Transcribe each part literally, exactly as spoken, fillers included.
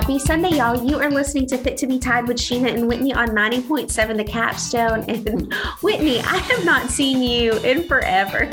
Happy Sunday, y'all. You are listening to Fit to be Tied with Sheena and Whitney on ninety point seven The Capstone. And Whitney, I have not seen you in forever.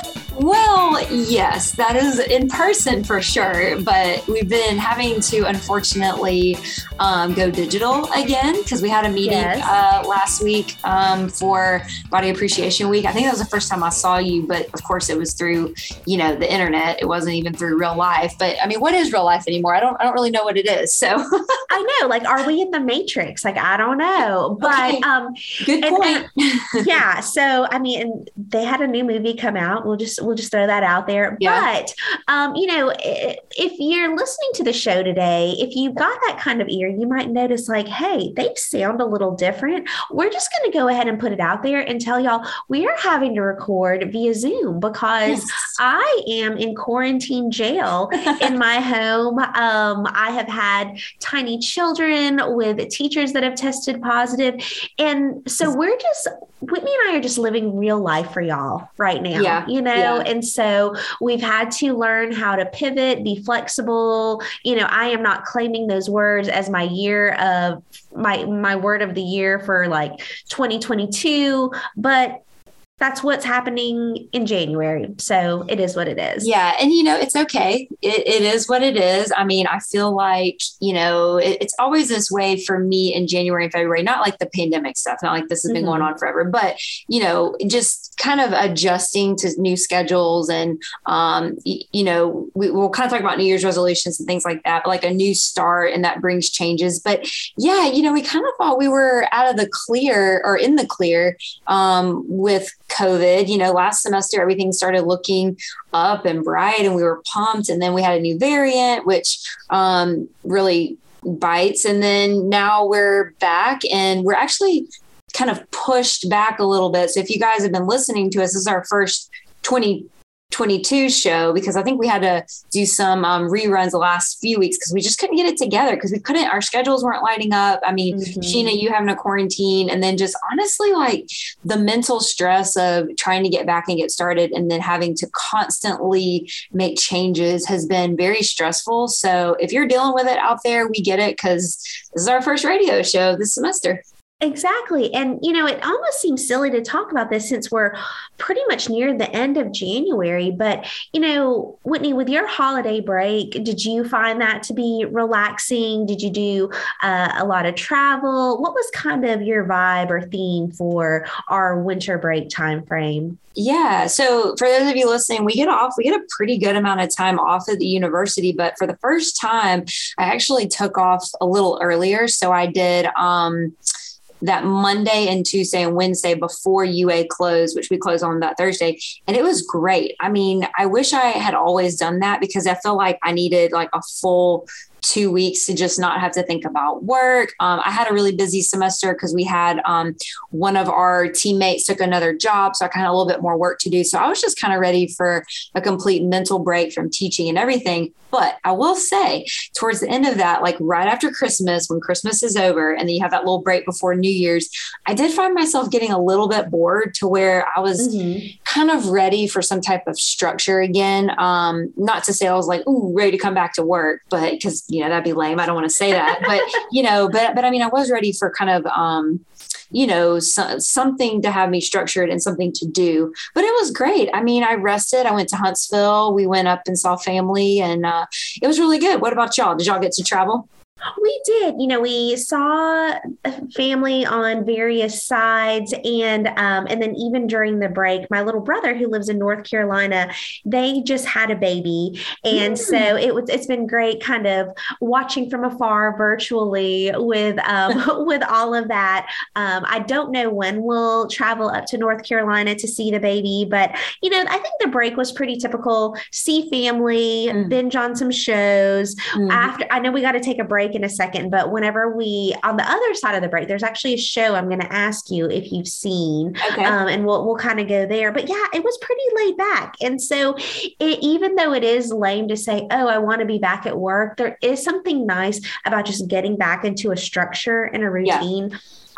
Well, yes, that is in person for sure. But we've been having to, unfortunately, um, go digital again because we had a meeting yes. uh, last week um, for Body Appreciation Week. I think that was the first time I saw you, but of course it was through, you know, the internet. It wasn't even through real life. But I mean, what is real life anymore? I don't, I don't really know what it is. So I know, like, are we in the Matrix? Like, I don't know. But okay. um, good and, point. and, yeah. So I mean, they had a new movie come out. We'll just we'll just throw that out there. Yeah. But um, you know, if you're listening to the show today, if you've got that kind of ear, you might notice like, hey, they sound a little different. We're just going to go ahead and put it out there and tell y'all we are having to record via Zoom because yes. I am in quarantine jail in my home. Um, I have had tiny children with teachers that have tested positive. And so we're just, Whitney and I are just living real life for y'all right now, yeah. you know? Yeah. And so we've had to learn how to pivot, be flexible. You know, I am not claiming those words as my year of my, my word of the year for like twenty twenty-two, but that's what's happening in January. So it is what it is. Yeah. And, you know, it's okay. It, it is what it is. I mean, I feel like, you know, it, it's always this way for me in January and February, not like the pandemic stuff, not like this has been mm-hmm. going on forever, but, you know, just kind of adjusting to new schedules. And, um, y- you know, we, we'll kind of talk about New Year's resolutions and things like that, but like a new start and that brings changes. But yeah, you know, we kind of thought we were out of the clear or in the clear um, with COVID. You know, last semester, everything started looking up and bright and we were pumped. And then we had a new variant, which um, really bites. And then now we're back and we're actually kind of pushed back a little bit. So if you guys have been listening to us, this is our first twenty twenty-two show because I think we had to do some um, reruns the last few weeks because we just couldn't get it together because we couldn't, our schedules weren't lighting up. I mean, mm-hmm. Sheena, you having a quarantine and then just honestly like the mental stress of trying to get back and get started and then having to constantly make changes has been very stressful. So if you're dealing with it out there, we get it because this is our first radio show this semester. Exactly. And, you know, it almost seems silly to talk about this since we're pretty much near the end of January. But, you know, Whitney, with your holiday break, did you find that to be relaxing? Did you do uh, a lot of travel? What was kind of your vibe or theme for our winter break timeframe? Yeah. So for those of you listening, we get off, we get a pretty good amount of time off at the university, but for the first time, I actually took off a little earlier. So I did, um, that Monday and Tuesday and Wednesday before U A closed, which we closed on that Thursday. And it was great. I mean, I wish I had always done that because I feel like I needed like a full two weeks to just not have to think about work. Um, I had a really busy semester because we had um, one of our teammates took another job. So I kind of a little bit more work to do. So I was just kind of ready for a complete mental break from teaching and everything. But I will say towards the end of that, like right after Christmas, when Christmas is over and then you have that little break before New Year's, I did find myself getting a little bit bored to where I was mm-hmm. kind of ready for some type of structure again. Um, not to say I was like, ooh, ready to come back to work, but because, you know, that'd be lame. I don't want to say that, but, you know, but, but I mean, I was ready for kind of, um, you know, so, something to have me structured and something to do, but it was great. I mean, I rested, I went to Huntsville, we went up and saw family and uh, it was really good. What about y'all? Did y'all get to travel? We did. You know, we saw family on various sides and um, and then even during the break, my little brother who lives in North Carolina, they just had a baby. And mm. so it was it's been great kind of watching from afar virtually with um, with all of that. Um, I don't know when we'll travel up to North Carolina to see the baby, but, you know, I think the break was pretty typical. See family, mm. binge on some shows. Mm. After I know we got to take a break in a second, but whenever we, on the other side of the break, there's actually a show I'm going to ask you if you've seen, okay. um, and we'll, we'll kind of go there, but yeah, it was pretty laid back. And so it, even though it is lame to say, oh, I want to be back at work, there is something nice about just getting back into a structure and a routine. Yeah.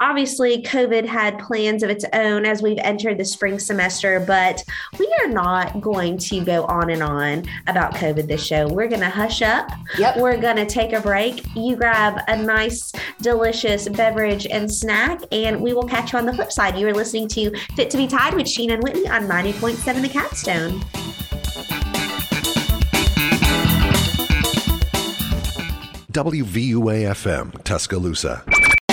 obviously COVID had plans of its own as we've entered the spring semester, but we are not going to go on and on about COVID this show. We're going to hush up. Yep. We're going to take a break. You grab a nice, delicious beverage and snack, and we will catch you on the flip side. You are listening to Fit to be Tied with Sheena and Whitney on ninety point seven The Capstone. W V U A F M, Tuscaloosa.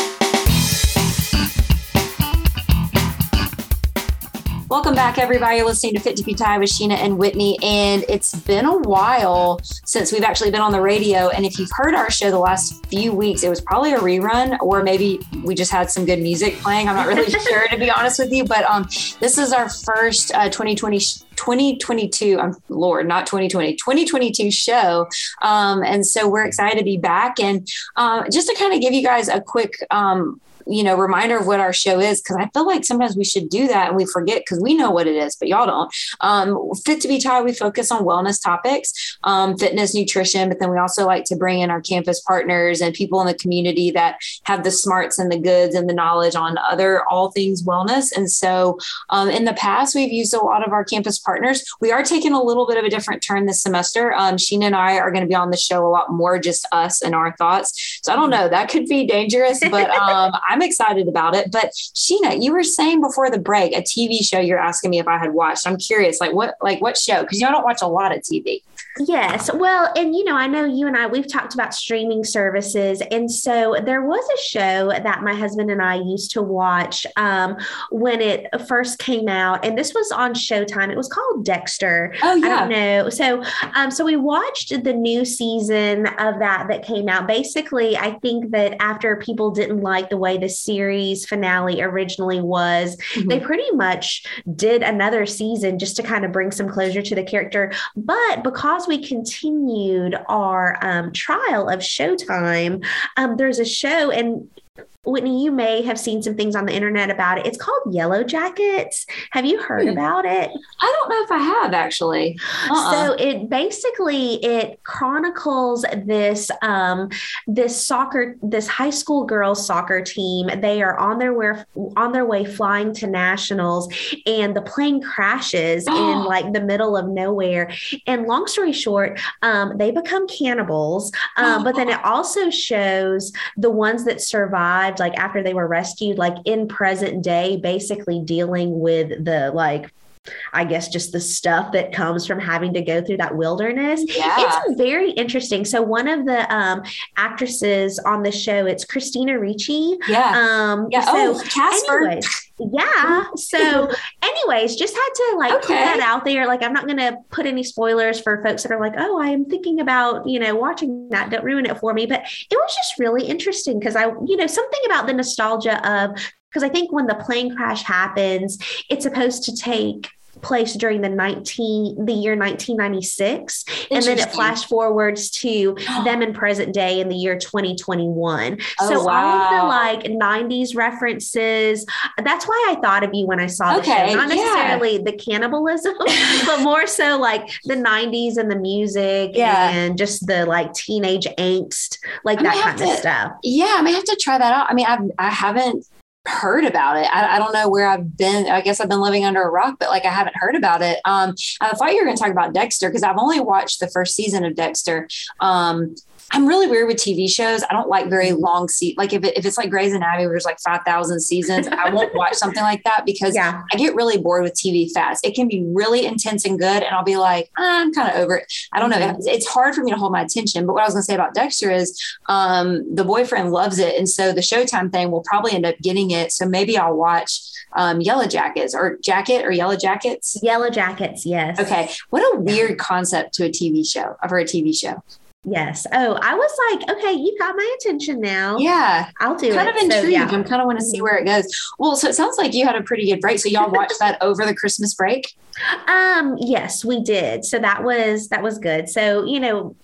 Welcome back, everybody. You're listening to Fit to be Tied with Sheena and Whitney. And it's been a while since we've actually been on the radio. And if you've heard our show the last few weeks, it was probably a rerun, or maybe we just had some good music playing. I'm not really sure, to be honest with you. But um, this is our first uh, twenty twenty, twenty twenty-two, I'm um, Lord, not twenty twenty, twenty twenty-two show. Um, and so we're excited to be back. And uh, just to kind of give you guys a quick um you know, reminder of what our show is, because I feel like sometimes we should do that and we forget because we know what it is, but y'all don't. Um, Fit to be Tied, we focus on wellness topics, um, fitness, nutrition, but then we also like to bring in our campus partners and people in the community that have the smarts and the goods and the knowledge on other all things wellness. And so um, in the past, we've used a lot of our campus partners. We are taking a little bit of a different turn this semester. Um, Sheena and I are going to be on the show a lot more, just us and our thoughts. So I don't know, that could be dangerous, but um, I'm excited about it. But Sheena, you were saying before the break, a T V show you're asking me if I had watched. I'm curious, like what, like what show? Because you know, I don't watch a lot of T V. Yes. Well, and you know, I know you and I, we've talked about streaming services. And so there was a show that my husband and I used to watch um, when it first came out. And this was on Showtime. It was called Dexter. Oh, yeah. I don't know. So, um, so we watched the new season of that that came out. Basically, I think that after people didn't like the way the series finale originally was, mm-hmm. they pretty much did another season just to kind of bring some closure to the character. But because we continued our um, trial of Showtime, um, there's a show, and Whitney, you may have seen some things on the internet about it. It's called Yellow Jackets. Have you heard hmm. about it? I don't know if I have, actually. Uh-uh. So it basically, it chronicles this, um, this soccer, this high school girls soccer team. They are on their way, on their way flying to nationals, and the plane crashes oh. in like the middle of nowhere. And long story short, um, they become cannibals. Um, oh. But then it also shows the ones that survived, like after they were rescued, like in present day, basically dealing with the, like, I guess just the stuff that comes from having to go through that wilderness. Yeah. It's very interesting. So one of the um, actresses on the show, it's Christina Ricci. Yeah. Um, yeah. So oh, Casper. Anyways, yeah. So anyways, just had to like okay. put that out there. Like, I'm not going to put any spoilers for folks that are like, oh, I am thinking about, you know, watching that. Don't ruin it for me. But it was just really interesting because I, you know, something about the nostalgia of, because I think when the plane crash happens, it's supposed to take place during the nineteen the year nineteen ninety-six, and then it flash forwards to them in present day in the year twenty twenty-one. Oh, so wow. all of the like nineties references, that's why I thought of you when I saw the okay, show, not necessarily yeah. the cannibalism, but more so like the nineties and the music yeah. and just the like teenage angst, like that kind to, of stuff. Yeah, I may have to try that out. I mean, I've, I haven't heard about it. I, I don't know where I've been. I guess I've been living under a rock, but like I haven't heard about it. Um, I thought you were going to talk about Dexter because I've only watched the first season of Dexter. Um, I'm really weird with T V shows. I don't like very long se- like if, it, if it's like Grey's Anatomy, where there's like five thousand seasons, I won't watch something like that because yeah. I get really bored with T V fast. It can be really intense and good. And I'll be like, ah, I'm kind of over it. I don't mm-hmm. know. It's hard for me to hold my attention. But what I was going to say about Dexter is um, the boyfriend loves it. And so the Showtime thing will probably end up getting it. So maybe I'll watch um, Yellow Jackets or Jacket or Yellow Jackets. Yellow Jackets. Yes. Okay. What a weird concept to a T V show, for a T V show. Yes. Oh, I was like, okay, you got my attention now. Yeah. I'll do kind it. Kind of intrigued. So, yeah. I'm kind of want to see where it goes. Well, so it sounds like you had a pretty good break. So y'all watched that over the Christmas break? Um, yes, we did. So that was, that was good. So, you know,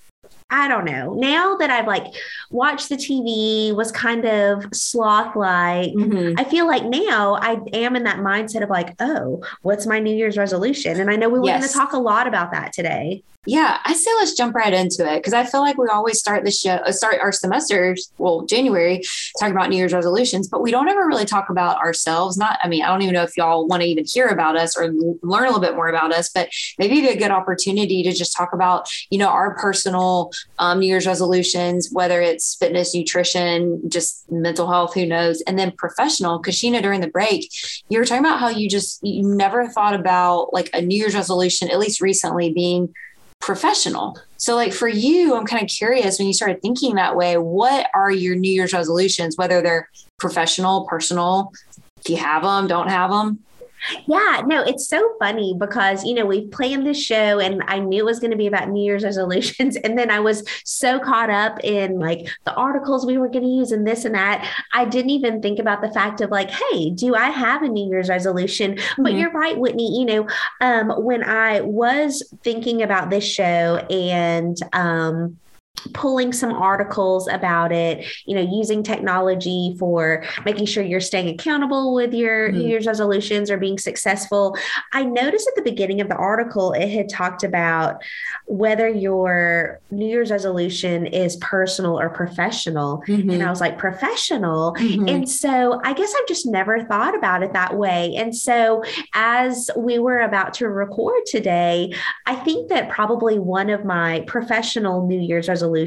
I don't know. Now that I've like watched the T V, was kind of sloth-like, mm-hmm. I feel like now I am in that mindset of like, oh, what's my New Year's resolution? And I know we were yes. going to talk a lot about that today. Yeah, I say let's jump right into it because I feel like we always start the show, start our semesters, well, January, talking about New Year's resolutions, but we don't ever really talk about ourselves. Not, I mean, I don't even know if y'all want to even hear about us or learn a little bit more about us, but maybe it'd be a good opportunity to just talk about, you know, our personal um, New Year's resolutions, whether it's fitness, nutrition, just mental health, who knows, and then professional. Because Sheena, during the break, you were talking about how you just, you never thought about like a New Year's resolution, at least recently, being professional. So like for you, I'm kind of curious when you started thinking that way, what are your New Year's resolutions, whether they're professional, personal, if you have them, don't have them? Yeah, no, it's so funny because, you know, we planned this show and I knew it was going to be about New Year's resolutions. And then I was so caught up in like the articles we were going to use and this and that. I didn't even think about the fact of like, hey, do I have a New Year's resolution? Mm-hmm. But you're right, Whitney, you know, um, when I was thinking about this show and, um, pulling some articles about it, you know, using technology for making sure you're staying accountable with your mm-hmm. New Year's resolutions or being successful. I noticed at the beginning of the article, it had talked about whether your New Year's resolution is personal or professional. Mm-hmm. And I was like, professional. Mm-hmm. And so I guess I've just never thought about it that way. And so as we were about to record today, I think that probably one of my professional New Year's resolutions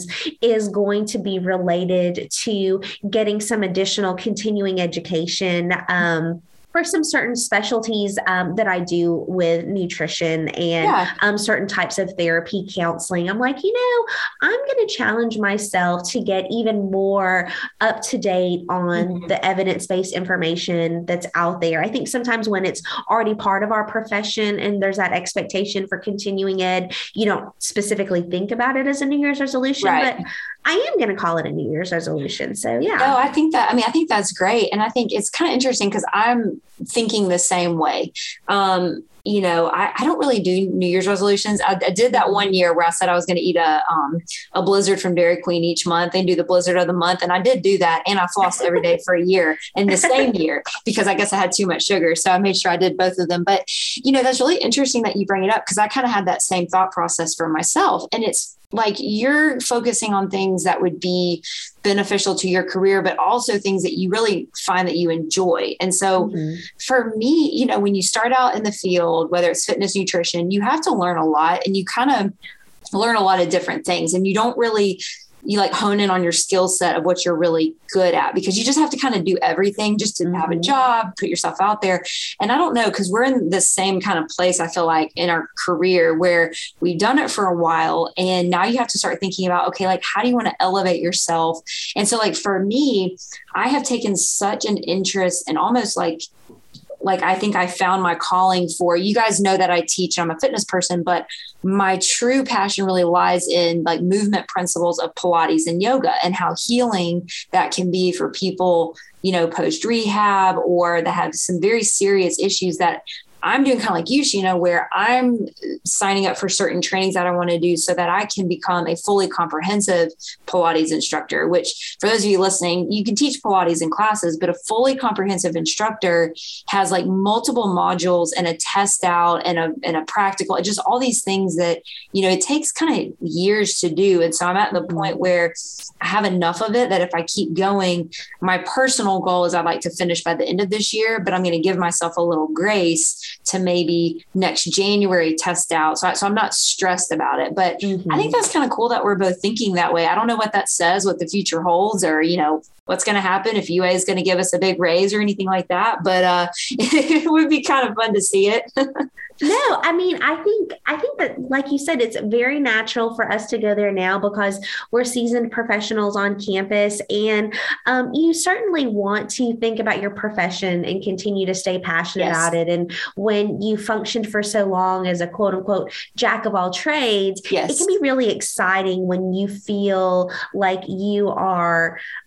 is going to be related to getting some additional continuing education um, for some certain specialties um, that I do with nutrition and yeah. um, certain types of therapy counseling. I'm like, you know, I'm going to challenge myself to get even more up to date on mm-hmm. the evidence-based information that's out there. I think sometimes when it's already part of our profession and there's that expectation for continuing ed, you don't specifically think about it as a New Year's resolution, right. but I am going to call it a New Year's resolution. So yeah. No, I think that, I mean, I think that's great. And I think it's kind of interesting because I'm thinking the same way. Um, you know, I, I don't really do New Year's resolutions. I, I did that one year where I said I was going to eat a, um, a Blizzard from Dairy Queen each month and do the Blizzard of the month. And I did do that. And I flossed every day for a year in the same year because I guess I had too much sugar. So I made sure I did both of them. But, you know, that's really interesting that you bring it up because I kind of had that same thought process for myself. And it's like you're focusing on things that would be beneficial to your career, but also things that you really find that you enjoy. And so mm-hmm. for me, you know, when you start out in the field, whether it's fitness, nutrition, you have to learn a lot and you kind of learn a lot of different things and you don't really you like hone in on your skill set of what you're really good at because you just have to kind of do everything just to mm-hmm. have a job, put yourself out there. And I don't know, because we're in the same kind of place, I feel like in our career where we've done it for a while. And now you have to start thinking about, okay, like, how do you want to elevate yourself? And so like, for me, I have taken such an interest in almost like Like, I think I found my calling for, you guys know that I teach, I'm a fitness person, but my true passion really lies in like movement principles of Pilates and yoga and how healing that can be for people, you know, post rehab or that have some very serious issues that I'm doing kind of like you, Sheena, where I'm signing up for certain trainings that I want to do so that I can become a fully comprehensive Pilates instructor, which for those of you listening, you can teach Pilates in classes, but a fully comprehensive instructor has like multiple modules and a test out and a, and a practical, just all these things that, you know, it takes kind of years to do. And so I'm at the point where I have enough of it that if I keep going, my personal goal is I'd like to finish by the end of this year, but I'm going to give myself a little grace to maybe next January test out. So, I, so I'm not stressed about it, but mm-hmm. I think that's kind of cool that we're both thinking that way. I don't know what that says, what the future holds, or, you know, what's going to happen if U A is going to give us a big raise or anything like that. But uh, it would be kind of fun to see it. No, I mean, I think, I think that, like you said, it's very natural for us to go there now because we're seasoned professionals on campus. And um, you certainly want to think about your profession and continue to stay passionate yes. about it. And when you functioned for so long as a quote unquote, jack of all trades, yes. it can be really exciting when you feel like you are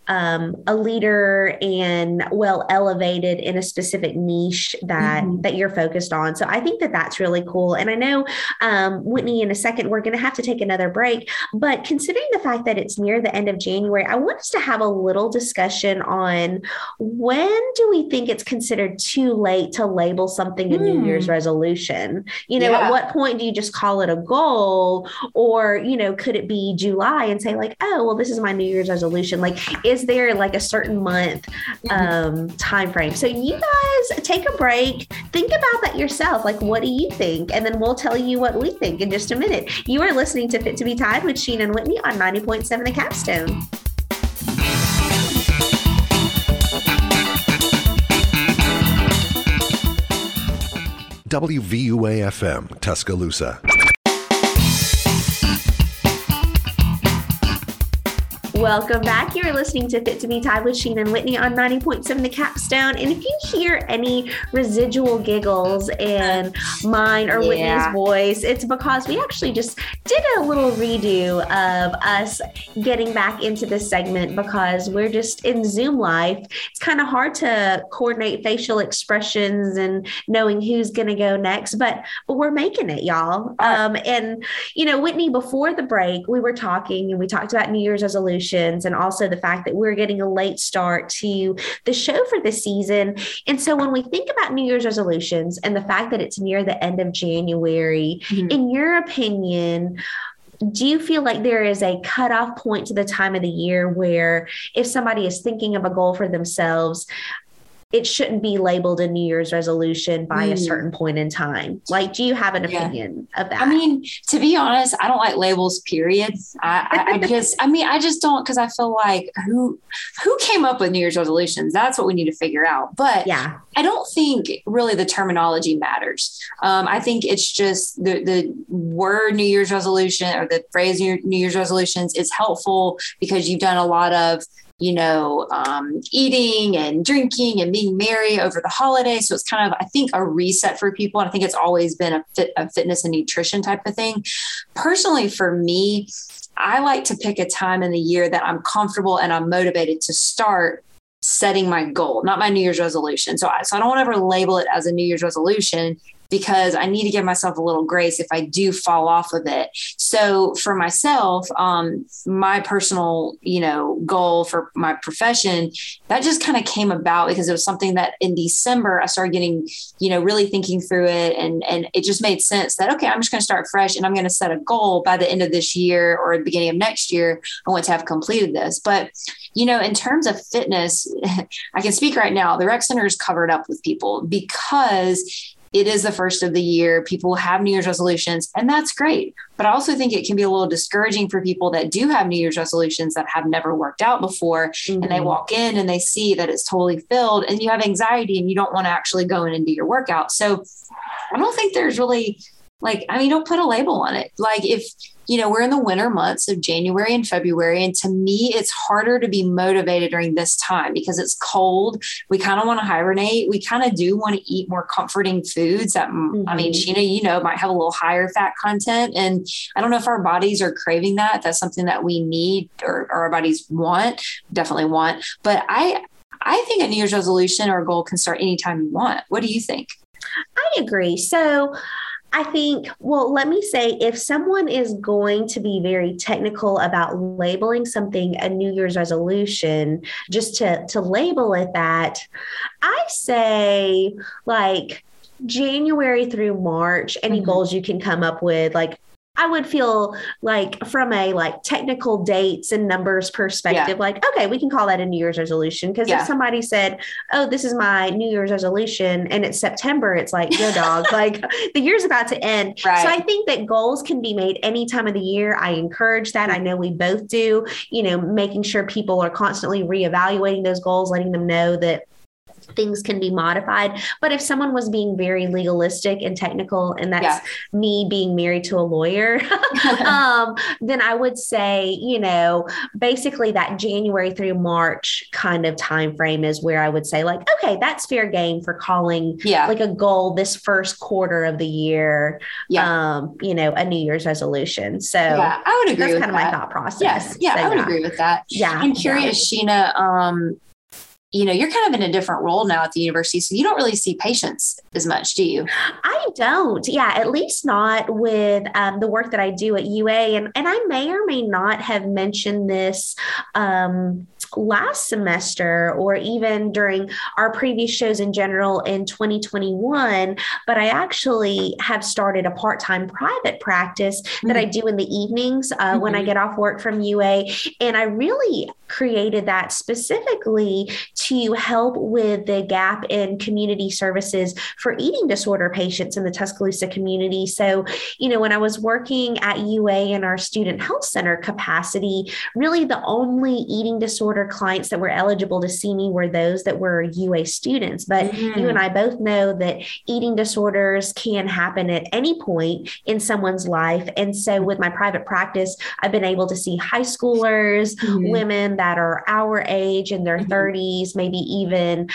um, a leader and well elevated in a specific niche that mm-hmm. that you're focused on. So I think that that's really cool. And I know, um, Whitney, in a second, we're going to have to take another break. But considering the fact that it's near the end of January, I want us to have a little discussion on when do we think it's considered too late to label something a mm. New Year's resolution? You know, yeah. at what point do you just call it a goal? Or, you know, could it be July and say like, oh, well, this is my New Year's resolution? Like, is there like a certain month um, time frame? So you guys take a break, think about that yourself. Like, what do you think? And then we'll tell you what we think in just a minute. You are listening to Fit to Be Tied with Sheen and Whitney on ninety point seven The Capstone. W V U A F M, Tuscaloosa. Welcome back. You're listening to Fit to Be Tied with Sheen and Whitney on ninety point seven The Capstone. And if you hear any residual giggles in mine or yeah. Whitney's voice, it's because we actually just did a little redo of us getting back into this segment because we're just in Zoom life. It's kind of hard to coordinate facial expressions and knowing who's going to go next, but, but we're making it, y'all. Um, and, you know, Whitney, before the break, we were talking and we talked about New Year's resolutions and also the fact that we're getting a late start to the show for this season. And so when we think about New Year's resolutions and the fact that it's near the end of January, mm-hmm. in your opinion, do you feel like there is a cutoff point to the time of the year where if somebody is thinking of a goal for themselves, it shouldn't be labeled a New Year's resolution by mm. a certain point in time? Like, do you have an yeah. opinion of that? I mean, to be honest, I don't like labels, period. I, I, I just, I mean, I just don't, because I feel like who, who came up with New Year's resolutions? That's what we need to figure out. But yeah. I don't think really the terminology matters. Um, I think it's just the, the word New Year's resolution or the phrase New Year's resolutions is helpful because you've done a lot of you know, um, eating and drinking and being merry over the holidays. So it's kind of, I think, a reset for people. And I think it's always been a, fit, a fitness and nutrition type of thing. Personally, for me, I like to pick a time in the year that I'm comfortable and I'm motivated to start setting my goal, not my New Year's resolution. So I, so I don't ever label it as a New Year's resolution because I need to give myself a little grace if I do fall off of it. So for myself, um, my personal, you know, goal for my profession, that just kind of came about because it was something that in December I started getting, you know, really thinking through it. And, and it just made sense that, okay, I'm just going to start fresh and I'm going to set a goal by the end of this year or the beginning of next year. I want to have completed this. But, you know, in terms of fitness, I can speak right now, the rec center is covered up with people because it is the first of the year. People have New Year's resolutions, and that's great. But I also think it can be a little discouraging for people that do have New Year's resolutions that have never worked out before. Mm-hmm. And they walk in and they see that it's totally filled and you have anxiety and you don't want to actually go in and do your workout. So I don't think there's really like, I mean, don't put a label on it. Like if, you know, we're in the winter months of January and February. And to me, it's harder to be motivated during this time because it's cold. We kind of want to hibernate. We kind of do want to eat more comforting foods that, mm-hmm. I mean, Sheena, you know, might have a little higher fat content. And I don't know if our bodies are craving that. That's something that we need or, or our bodies want, definitely want. But I, I think a New Year's resolution or a goal can start anytime you want. What do you think? I agree. So I think, well, let me say, if someone is going to be very technical about labeling something a New Year's resolution, just to, to label it that, I say like January through March, any mm-hmm. goals you can come up with, like, I would feel like from a like technical dates and numbers perspective, yeah. like, okay, we can call that a New Year's resolution. Because yeah. if somebody said, oh, this is my New Year's resolution and it's September, it's like, yo, dog, like the year's about to end. Right. So I think that goals can be made any time of the year. I encourage that. I know we both do, you know, making sure people are constantly reevaluating those goals, letting them know that things can be modified. But if someone was being very legalistic and technical, and that's yeah. me being married to a lawyer, um, then I would say, you know, basically that January through March kind of time frame is where I would say like, okay, that's fair game for calling yeah. like a goal this first quarter of the year, yeah. um, you know, a New Year's resolution. So yeah, I would agree that's with kind that. of my thought process. Yes. Yeah, so, I would yeah. agree with that. Yeah. I'm curious, yeah. Sheena, um, you know, you're kind of in a different role now at the university, so you don't really see patients as much, do you? I don't. Yeah, at least not with um, the work that I do at U A. And, and I may or may not have mentioned this um, last semester or even during our previous shows in general in twenty twenty-one, but I actually have started a part-time private practice mm-hmm. that I do in the evenings uh, mm-hmm. when I get off work from U A. And I really created that specifically to help with the gap in community services for eating disorder patients in the Tuscaloosa community. So, you know, when I was working at U A in our student health center capacity, really the only eating disorder clients that were eligible to see me were those that were U A students. But mm-hmm. you and I both know that eating disorders can happen at any point in someone's life. And so with my private practice, I've been able to see high schoolers, mm-hmm. women that are our age in their mm-hmm. thirties, maybe even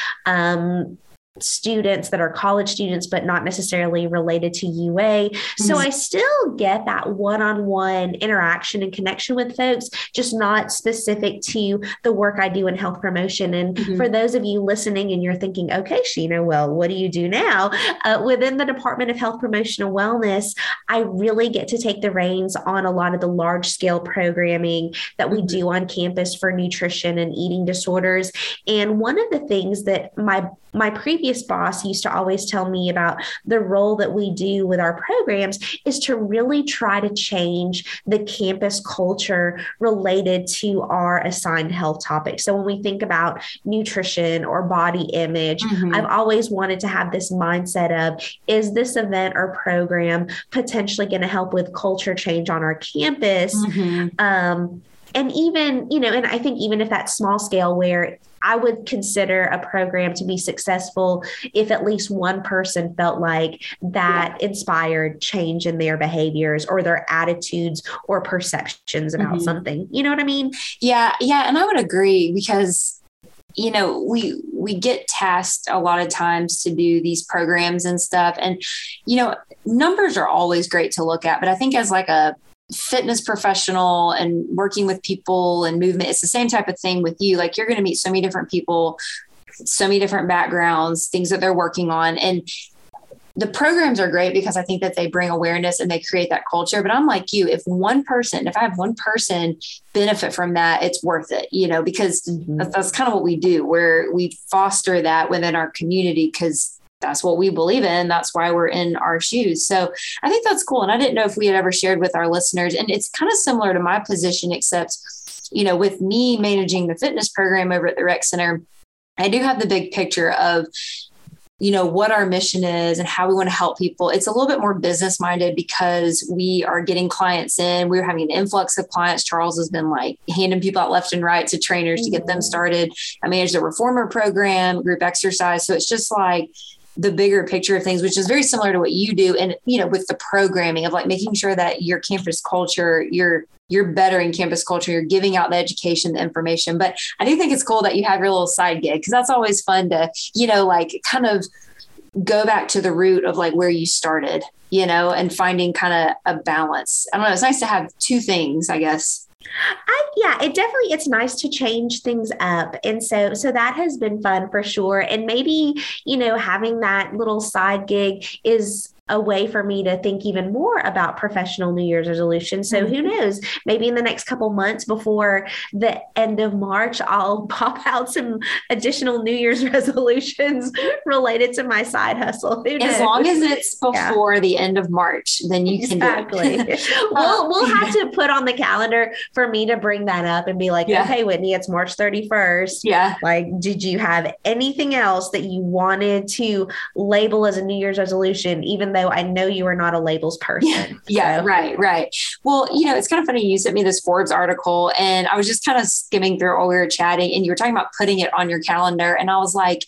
um, students that are college students, but not necessarily related to U A. Mm-hmm. So I still get that one-on-one interaction and connection with folks, just not specific to the work I do in health promotion. And mm-hmm. for those of you listening and you're thinking, okay, Sheena, well, what do you do now? Uh, within the Department of Health Promotion and Wellness, I really get to take the reins on a lot of the large scale programming that we mm-hmm. do on campus for nutrition and eating disorders. And one of the things that my My previous boss used to always tell me about the role that we do with our programs is to really try to change the campus culture related to our assigned health topics. So when we think about nutrition or body image, mm-hmm. I've always wanted to have this mindset of, is this event or program potentially going to help with culture change on our campus? Mm-hmm. Um, and even, you know, and I think even if that's small scale where I would consider a program to be successful if at least one person felt like that yeah. inspired change in their behaviors or their attitudes or perceptions about mm-hmm. something. You know what I mean? Yeah. Yeah. And I would agree because, you know, we, we get tasked a lot of times to do these programs and stuff. And, you know, numbers are always great to look at, but I think as like a fitness professional and working with people and movement, it's the same type of thing with you. Like you're going to meet so many different people, so many different backgrounds, things that they're working on. And the programs are great because I think that they bring awareness and they create that culture. But I'm like you, if one person, if I have one person benefit from that, it's worth it, you know, because mm-hmm. that's, that's kind of what we do, where we foster that within our community because that's what we believe in. That's why we're in our shoes. So I think that's cool. And I didn't know if we had ever shared with our listeners, and it's kind of similar to my position, except, you know, with me managing the fitness program over at the Rec Center, I do have the big picture of, you know, what our mission is and how we want to help people. It's a little bit more business minded because we are getting clients in. We're having an influx of clients. Charles has been like handing people out left and right to trainers mm-hmm. to get them started. I manage the reformer program, group exercise. So it's just like the bigger picture of things, which is very similar to what you do. And, you know, with the programming of like making sure that your campus culture, you're, you're bettering campus culture, you're giving out the education, the information. But I do think it's cool that you have your little side gig, because that's always fun to, you know, like kind of go back to the root of like where you started, you know, and finding kind of a balance. I don't know. It's nice to have two things, I guess. I, yeah, it definitely, it's nice to change things up. And so, so that has been fun for sure. And maybe, you know, having that little side gig is a way for me to think even more about professional New Year's resolutions. So who knows, maybe in the next couple months before the end of March, I'll pop out some additional New Year's resolutions related to my side hustle. As long as it's before yeah. the end of March, then you exactly. can do it. we'll, we'll have to put on the calendar for me to bring that up and be like, yeah. okay, Whitney, it's March thirty-first. Yeah. Like, did you have anything else that you wanted to label as a New Year's resolution, even though I know you are not a labels person. Yeah, yeah, so. right, right. Well, you know, it's kind of funny. You sent me this Forbes article and I was just kind of skimming through while we were chatting and you were talking about putting it on your calendar. And I was like,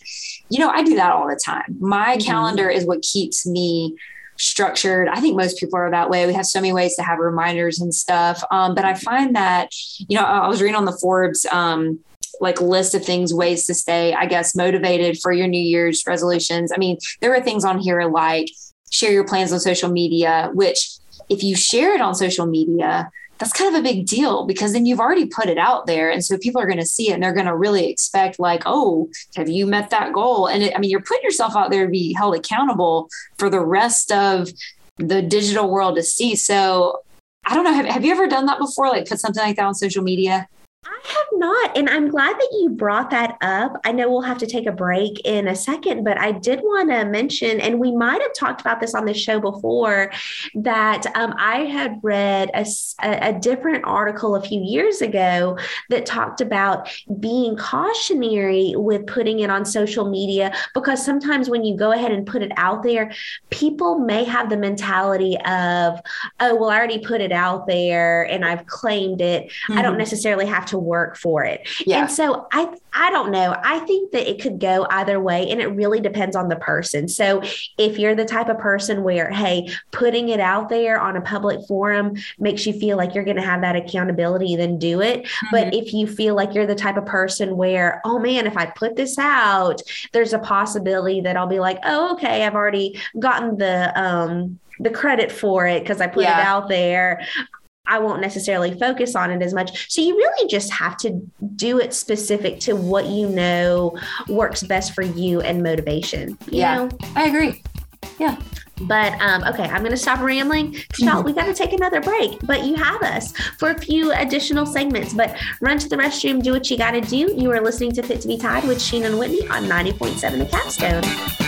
you know, I do that all the time. My Mhm. calendar is what keeps me structured. I think most people are that way. We have so many ways to have reminders and stuff. Um, but I find that, you know, I was reading on the Forbes, um, like list of things, ways to stay, I guess, motivated for your New Year's resolutions. I mean, there are things on here like share your plans on social media, which if you share it on social media, that's kind of a big deal because then you've already put it out there. And so people are going to see it and they're going to really expect like, oh, have you met that goal? And it, I mean, you're putting yourself out there to be held accountable for the rest of the digital world to see. So I don't know. Have, have you ever done that before? Like put something like that on social media? I have not. And I'm glad that you brought that up. I know we'll have to take a break in a second, but I did want to mention, and we might have talked about this on the show before, that um, I had read a, a different article a few years ago that talked about being cautionary with putting it on social media, because sometimes when you go ahead and put it out there, people may have the mentality of, oh, well, I already put it out there and I've claimed it. Mm-hmm. I don't necessarily have to to work for it. Yeah. And so I, I don't know. I think that it could go either way and it really depends on the person. So if you're the type of person where, hey, putting it out there on a public forum makes you feel like you're going to have that accountability, then do it. Mm-hmm. But if you feel like you're the type of person where, oh man, if I put this out, there's a possibility that I'll be like, oh, okay, I've already gotten the, um, the credit for it because I put yeah. it out there. I won't necessarily focus on it as much. So you really just have to do it specific to what you know works best for you and motivation. You yeah, know? I agree. Yeah. But, um, okay, I'm going to stop rambling. Y'all, we got to take another break, but you have us for a few additional segments. But run to the restroom, do what you got to do. You are listening to Fit to be Tied with Sheena and Whitney on ninety point seven The Capstone.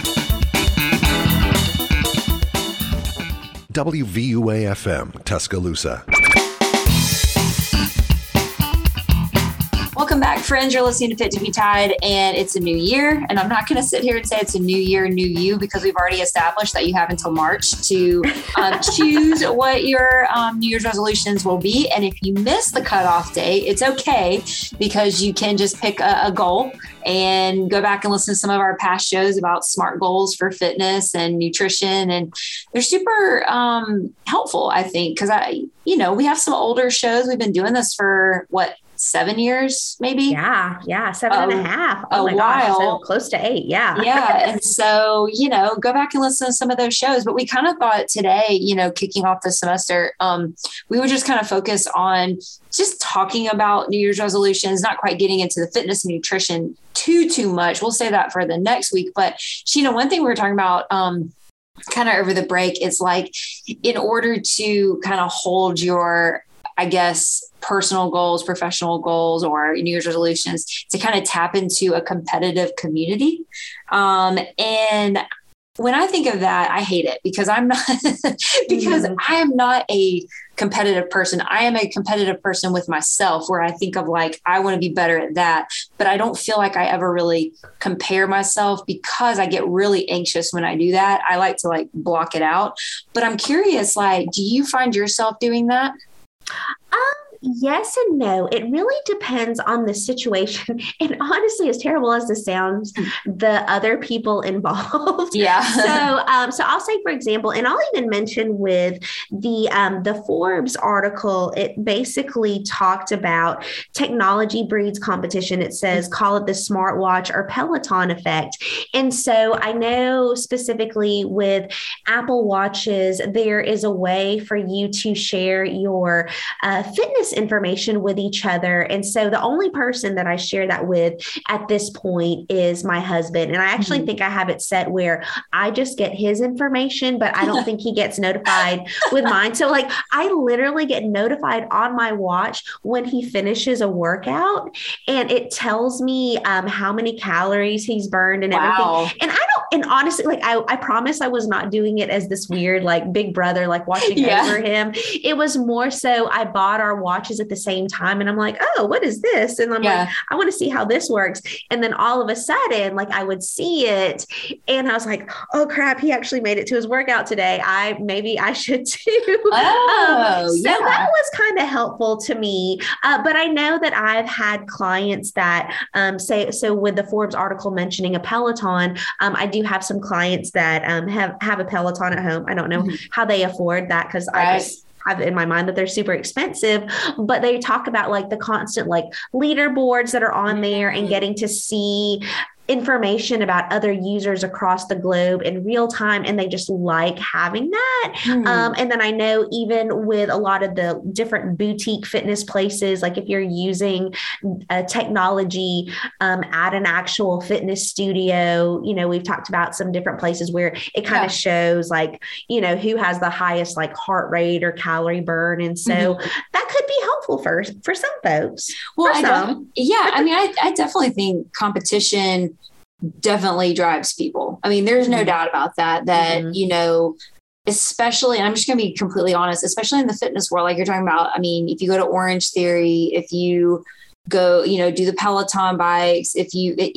W V U A F M, Tuscaloosa. Welcome back, friends. You're listening to Fit to be Tied, and it's a new year. And I'm not going to sit here and say it's a new year, new you, because we've already established that you have until March to um, choose what your um, New Year's resolutions will be. And if you miss the cutoff date, it's okay, because you can just pick a, a goal and go back and listen to some of our past shows about SMART goals for fitness and nutrition. And they're super um, helpful, I think, because I, you know, we have some older shows. We've been doing this for what, seven years, maybe? Yeah. Yeah. Seven um, and a half. Oh a my while. gosh. So close to eight. Yeah. Yeah. And so, you know, go back and listen to some of those shows. But we kind of thought today, you know, kicking off the semester, um, we would just kind of focus on just talking about New Year's resolutions, not quite getting into the fitness and nutrition too, too much. We'll say that for the next week. But, Sheena, one thing we were talking about, um, kind of over the break is like, in order to kind of hold your, I guess, personal goals, professional goals, or New Year's resolutions, to kind of tap into a competitive community. Um, and when I think of that, I hate it because I'm not, because mm-hmm. I am not a competitive person. I am a competitive person with myself, where I think of like, I want to be better at that, but I don't feel like I ever really compare myself because I get really anxious when I do that. I like to like block it out, but I'm curious, like, do you find yourself doing that? Um, yes and no. It really depends on the situation. And honestly, as terrible as this sounds, the other people involved. Yeah. so, um, so I'll say, for example, and I'll even mention with the, um, the Forbes article, it basically talked about technology breeds competition. It says, call it the smartwatch or Peloton effect. And so I know specifically with Apple Watches, there is a way for you to share your uh, fitness information with each other. And so the only person that I share that with at this point is my husband. And I actually mm-hmm. think I have it set where I just get his information, but I don't think he gets notified with mine. So like, I literally get notified on my watch when he finishes a workout, and it tells me um, how many calories he's burned and wow. everything. And I don't, and honestly, like I, I promise I was not doing it as this weird, like big brother, like watching yeah. over him. It was more so I bought our watches at the same time and I'm like, oh, what is this? And I'm yeah. like, I want to see how this works. And then all of a sudden, like I would see it and I was like, oh crap, he actually made it to his workout today. I, maybe I should too. Oh, um, so yeah. that was kind of helpful to me. Uh, but I know that I've had clients that um, say, so with the Forbes article mentioning a Peloton, um, I do have some clients that um, have, have a Peloton at home. I don't know mm-hmm. how they afford that because right. I just have in my mind that they're super expensive, but they talk about like the constant like leaderboards that are on there and getting to see information about other users across the globe in real time. And they just like having that. Mm. Um, and then I know even with a lot of the different boutique fitness places, like if you're using a technology um, at an actual fitness studio, you know, we've talked about some different places where it kind yeah. of shows like, you know, who has the highest like heart rate or calorie burn. And so mm-hmm. that could be helpful for, for some folks. Well, for I some. yeah, I mean, I, I definitely think competition definitely drives people. I mean, there's no mm-hmm. doubt about that, that, mm-hmm. you know, especially, and I'm just going to be completely honest, especially in the fitness world, like you're talking about, I mean, if you go to Orange Theory, if you go, you know, do the Peloton bikes, if you, it,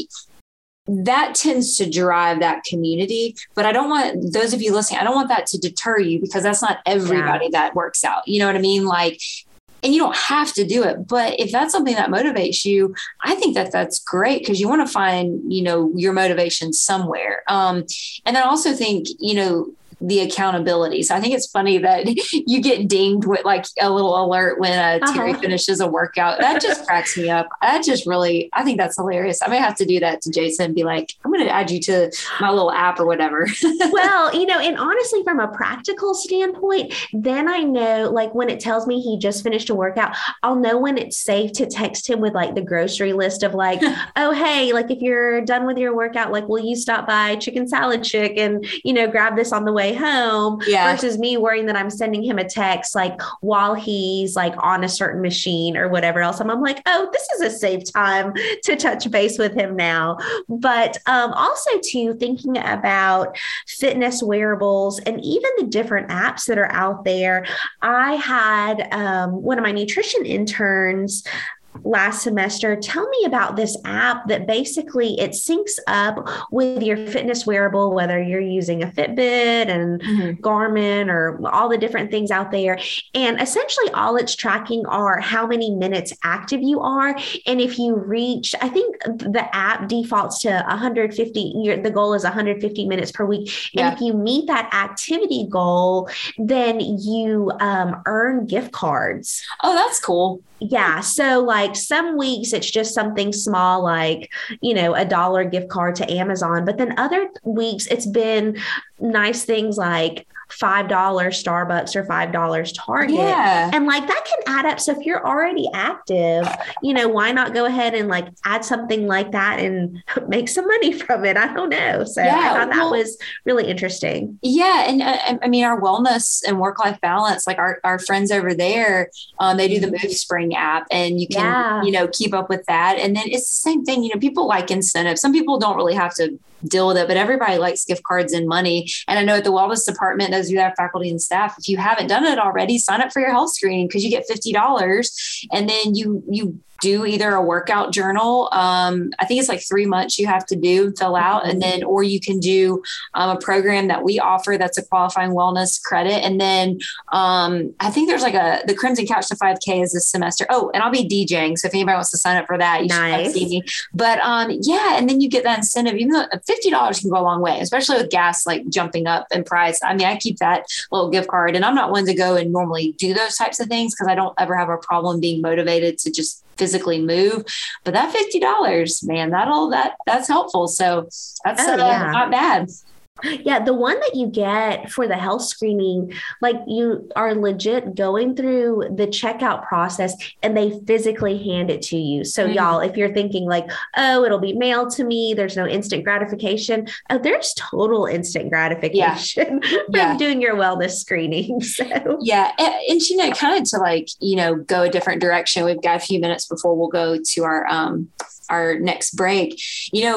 that tends to drive that community. But I don't want those of you listening, I don't want that to deter you because that's not everybody yeah. that works out. You know what I mean? Like, and you don't have to do it. But if that's something that motivates you, I think that that's great because you want to find, you know, your motivation somewhere. Um, and I also think, you know, the accountability. So I think it's funny that you get dinged with like a little alert when uh, Terry uh-huh. finishes a workout. That just cracks me up. That just really, I think that's hilarious. I may have to do that to Jason and be like, I'm going to add you to my little app or whatever. Well, you know, and honestly, from a practical standpoint, then I know like when it tells me he just finished a workout, I'll know when it's safe to text him with like the grocery list of like, oh, hey, like if you're done with your workout, like, will you stop by Chicken Salad Chick and, you know, grab this on the way home yeah. versus me worrying that I'm sending him a text like while he's like on a certain machine or whatever else. And I'm like, oh, this is a safe time to touch base with him now. But um, also too, thinking about fitness wearables and even the different apps that are out there. I had um, one of my nutrition interns last semester tell me about this app that basically it syncs up with your fitness wearable, whether you're using a Fitbit and mm-hmm. Garmin or all the different things out there. And essentially all it's tracking are how many minutes active you are. And if you reach, I think the app defaults to one hundred fifty, your, the goal is one hundred fifty minutes per week. Yeah. And if you meet that activity goal, then you um, earn gift cards. Oh, that's cool. Yeah. So like some weeks it's just something small, like, you know, a dollar gift card to Amazon. But then other weeks it's been nice things like five dollars Starbucks or five dollars Target. Yeah. And like that can add up. So if you're already active, you know, why not go ahead and like add something like that and make some money from it? I don't know. So yeah, I thought that well, was really interesting. Yeah. And uh, I mean, our wellness and work-life balance, like our, our friends over there, um, they do the Move Spring app and you can, yeah. you know, keep up with that. And then it's the same thing, you know, people like incentives. Some people don't really have to deal with it, but everybody likes gift cards and money. And I know at the wellness department, those who have faculty and staff, if you haven't done it already, sign up for your health screening because you get fifty dollars and then you, you do either a workout journal. Um, I think it's like three months you have to do, fill out, and then, or you can do um, a program that we offer that's a qualifying wellness credit. And then um, I think there's like a, the Crimson Couch to five K is this semester. Oh, and I'll be DJing. So if anybody wants to sign up for that, you nice. should come see me. But um, yeah, and then you get that incentive, even though fifty dollars can go a long way, especially with gas like jumping up in price. I mean, I keep that little gift card and I'm not one to go and normally do those types of things because I don't ever have a problem being motivated to just physically move, but that fifty dollars, man, that'll, that that's helpful. So that's oh, uh, yeah. not bad. Yeah. The one that you get for the health screening, like you are legit going through the checkout process and they physically hand it to you. So mm-hmm. y'all, if you're thinking like, oh, it'll be mailed to me, there's no instant gratification. Oh, there's total instant gratification yeah. from yeah. doing your wellness screening. So yeah. And, and you know, kind of to like, you know, go a different direction. We've got a few minutes before we'll go to our, um, our next break. You know,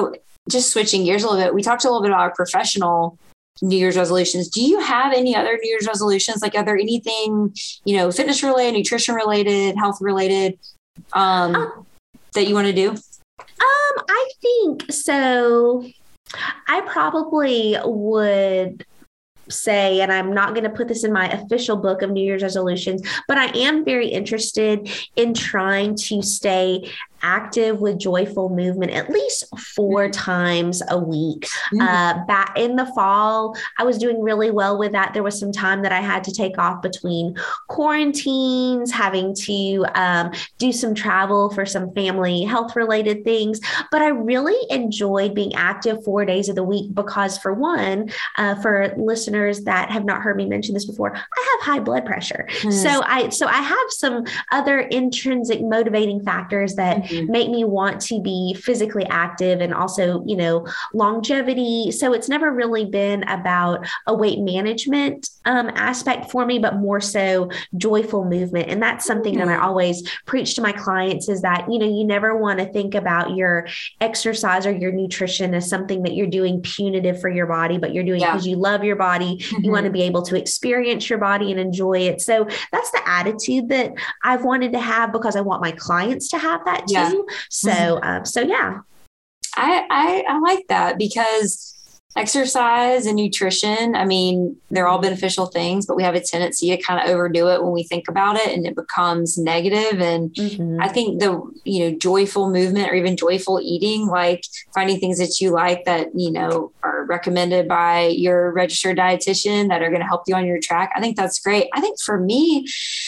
just switching gears a little bit, we talked a little bit about our professional New Year's resolutions. Do you have any other New Year's resolutions? Like, are there anything, you know, fitness related, nutrition related, health related, um, um that you want to do? Um, I think so. I probably would say, and I'm not going to put this in my official book of New Year's resolutions, but I am very interested in trying to stay active with joyful movement at least four mm-hmm. times a week. Mm-hmm. Uh, back in the fall, I was doing really well with that. There was some time that I had to take off between quarantines, having to um, do some travel for some family health related things. But I really enjoyed being active four days of the week because, for one, uh, for listeners that have not heard me mention this before, I have high blood pressure. Mm-hmm. So I so I have some other intrinsic motivating factors that mm-hmm. make me want to be physically active, and also, you know, longevity. So it's never really been about a weight management um, aspect for me, but more so joyful movement. And that's something mm-hmm. that I always preach to my clients, is that, you know, you never want to think about your exercise or your nutrition as something that you're doing punitive for your body, but you're doing because yeah. you love your body. Mm-hmm. You want to be able to experience your body and enjoy it. So that's the attitude that I've wanted to have, because I want my clients to have that too. Yeah. So, mm-hmm. um, so yeah. I, I, I like that, because exercise and nutrition, I mean, they're all beneficial things, but we have a tendency to kind of overdo it when we think about it, and it becomes negative. And mm-hmm. I think the, you know, joyful movement, or even joyful eating, like finding things that you like that, you know, are recommended by your registered dietitian that are going to help you on your track. I think that's great. I think for me,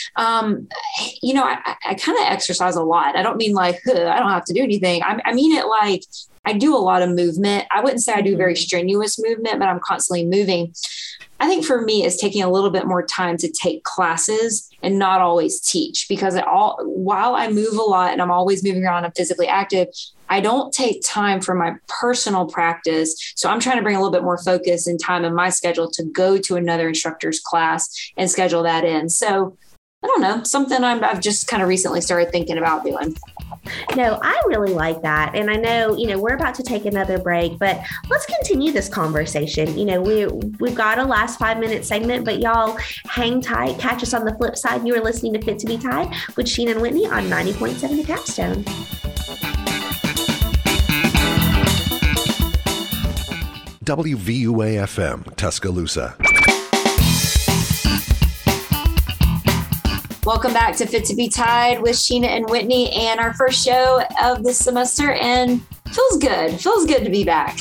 um, you know, I, I kind of exercise a lot. I don't mean like, I don't have to do anything. I, I mean it like, I do a lot of movement. I wouldn't say I do very strenuous movement, but I'm constantly moving. I think for me, it's taking a little bit more time to take classes and not always teach, because it all, while I move a lot and I'm always moving around, I'm physically active, I don't take time for my personal practice. So I'm trying to bring a little bit more focus and time in my schedule to go to another instructor's class and schedule that in. So I don't know, something I'm, I've just kind of recently started thinking about doing. No, I really like that. And I know, you know, we're about to take another break, but let's continue this conversation. You know, we, we've got a last five minute segment, but y'all hang tight. Catch us on the flip side. You are listening to Fit to be Tied with Sheena and Whitney on ninety point seven The Capstone. W V U A F M, Tuscaloosa. Welcome back to Fit to be Tied with Sheena and Whitney, and our first show of the semester, and feels good. Feels good to be back.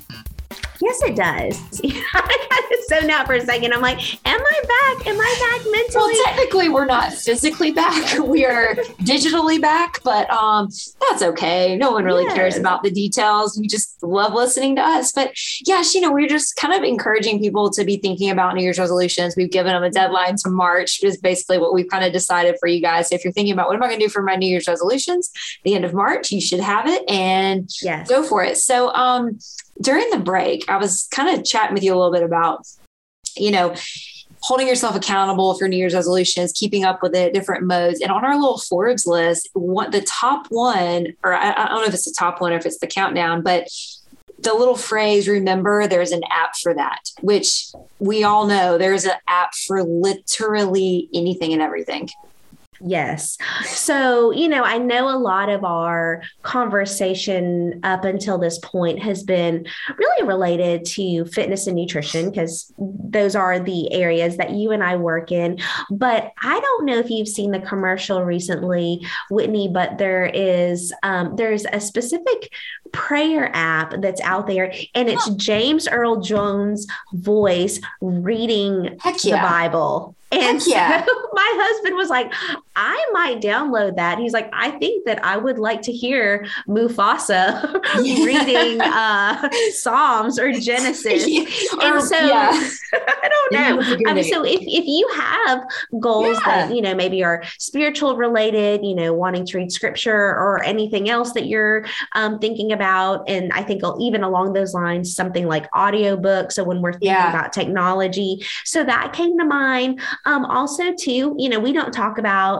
Yes, it does. I kind of zoned out for a second. I'm like, am I back? Am I back mentally? Well, technically, we're not physically back. We are digitally back, but um, that's okay. No one really yes. cares about the details. We just love listening to us. But yeah, Sheena, we're just kind of encouraging people to be thinking about New Year's resolutions. We've given them a deadline to March, is basically what we've kind of decided for you guys. So if you're thinking about what am I going to do for my New Year's resolutions, the end of March, you should have it and yes. go for it. So um, during the break, I was kind of chatting with you a little bit about, you know, holding yourself accountable for New Year's resolutions, keeping up with it, different modes. And on our little Forbes list, what the top one, or I, I don't know if it's the top one or if it's the countdown, but the little phrase, remember, there's an app for that, which we all know there's an app for literally anything and everything. Yes. So, you know, I know a lot of our conversation up until this point has been really related to fitness and nutrition, because those are the areas that you and I work in. But I don't know if you've seen the commercial recently, Whitney, but there is um, there's a specific prayer app that's out there, and it's James Earl Jones' voice reading Heck yeah. the Bible. And yeah. so my husband was like, I might download that. He's like, I think that I would like to hear Mufasa yeah. reading uh, Psalms or Genesis. Yeah. And or, so yeah. I don't know. I mean, so if, if you have goals yeah. that, you know, maybe are spiritual related, you know, wanting to read scripture or anything else that you're um, thinking about. And I think even along those lines, something like audiobooks. So when we're thinking yeah. about technology, so that came to mind. Um, also too, you know, we don't talk about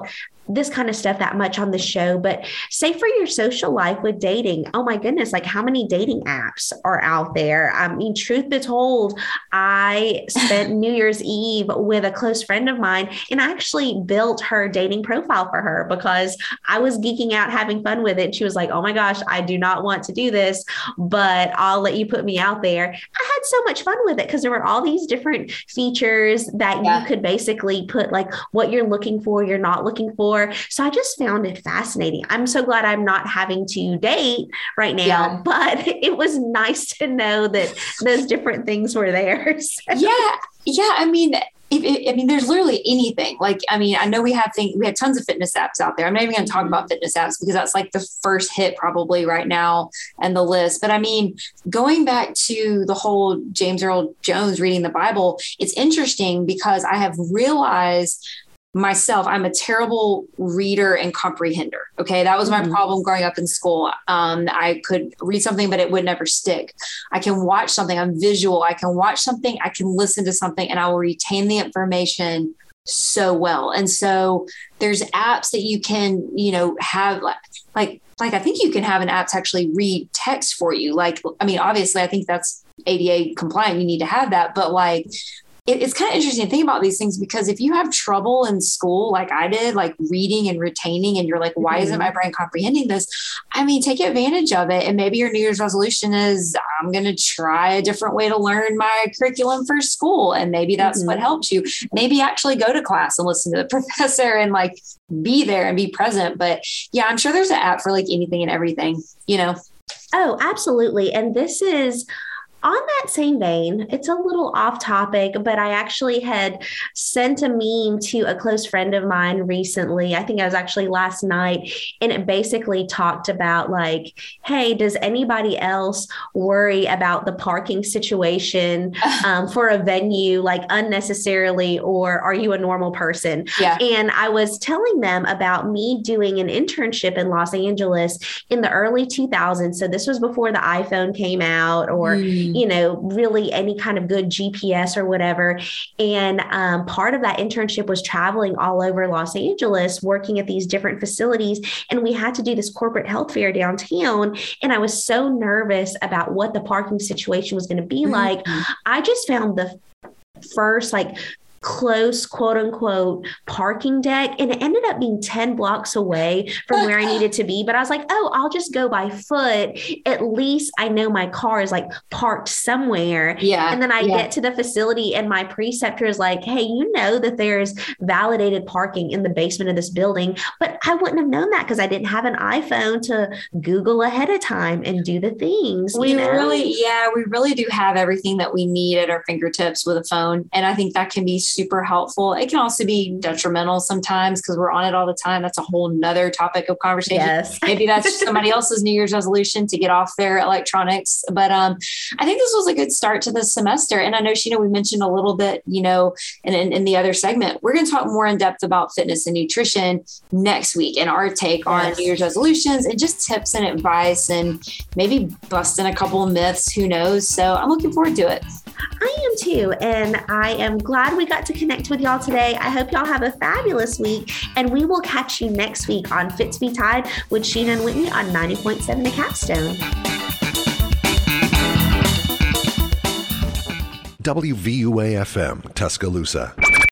this kind of stuff that much on the show, but say for your social life with dating, oh my goodness, like how many dating apps are out there? I mean, truth be told, I spent New Year's Eve with a close friend of mine, and I actually built her dating profile for her because I was geeking out, having fun with it. She was like, oh my gosh, I do not want to do this, but I'll let you put me out there. I had so much fun with it because there were all these different features that yeah. you could basically put like what you're looking for, you're not looking for. So I just found it fascinating. I'm so glad I'm not having to date right now, yeah. but it was nice to know that those different things were there. So. Yeah. Yeah. I mean, If, if, I mean, there's literally anything. Like, I mean, I know we have things, we have tons of fitness apps out there. I'm not even going to talk about fitness apps because that's like the first hit probably right now and the list. But I mean, going back to the whole James Earl Jones reading the Bible, it's interesting because I have realized myself, I'm a terrible reader and comprehender. Okay. That was my mm-hmm. problem growing up in school. Um, I could read something, but it would never stick. I can watch something. I'm visual. I can watch something. I can listen to something and I will retain the information so well. And so there's apps that you can, you know, have like, like, like I think you can have an app to actually read text for you. Like, I mean, obviously I think that's A D A compliant. You need to have that, but like, it's kind of interesting to think about these things because if you have trouble in school, like I did, like reading and retaining, and you're like, why mm-hmm. isn't my brain comprehending this? I mean, take advantage of it. And maybe your New Year's resolution is I'm going to try a different way to learn my curriculum for school. And maybe that's mm-hmm. what helps you. Maybe actually go to class and listen to the professor and like be there and be present. But yeah, I'm sure there's an app for like anything and everything, you know? Oh, absolutely. And this is on that same vein, it's a little off topic, but I actually had sent a meme to a close friend of mine recently. I think it was actually last night. And it basically talked about like, hey, does anybody else worry about the parking situation um, for a venue, like unnecessarily, or are you a normal person? Yeah. And I was telling them about me doing an internship in Los Angeles in the early two thousands. So this was before the iPhone came out or mm. you know, really any kind of good G P S or whatever. And um, part of that internship was traveling all over Los Angeles, working at these different facilities. And we had to do this corporate health fair downtown. And I was so nervous about what the parking situation was going to be mm-hmm. like. I just found the first like close, quote unquote, parking deck. And it ended up being ten blocks away from where I needed to be. But I was like, oh, I'll just go by foot. At least I know my car is like parked somewhere. Yeah. And then I yeah. get to the facility and my preceptor is like, hey, you know that there's validated parking in the basement of this building. But I wouldn't have known that because I didn't have an iPhone to Google ahead of time and do the things. We you know? really, yeah, we really do have everything that we need at our fingertips with a phone. And I think that can be super helpful. It can also be detrimental sometimes because we're on it all the time. That's a whole nother topic of conversation. Yes. Maybe that's somebody else's New Year's resolution to get off their electronics. But um, I think this was a good start to the semester. And I know, Sheena, we mentioned a little bit, you know, in, in, in the other segment, we're going to talk more in depth about fitness and nutrition next week and our take on yes. New Year's resolutions and just tips and advice and maybe busting a couple of myths. Who knows? So I'm looking forward to it. I am too. And I am glad we got to connect with y'all today. I hope y'all have a fabulous week. And we will catch you next week on Fit to Be Tied with Sheena and Whitney on ninety point seven The Capstone. W V U A F M, Tuscaloosa.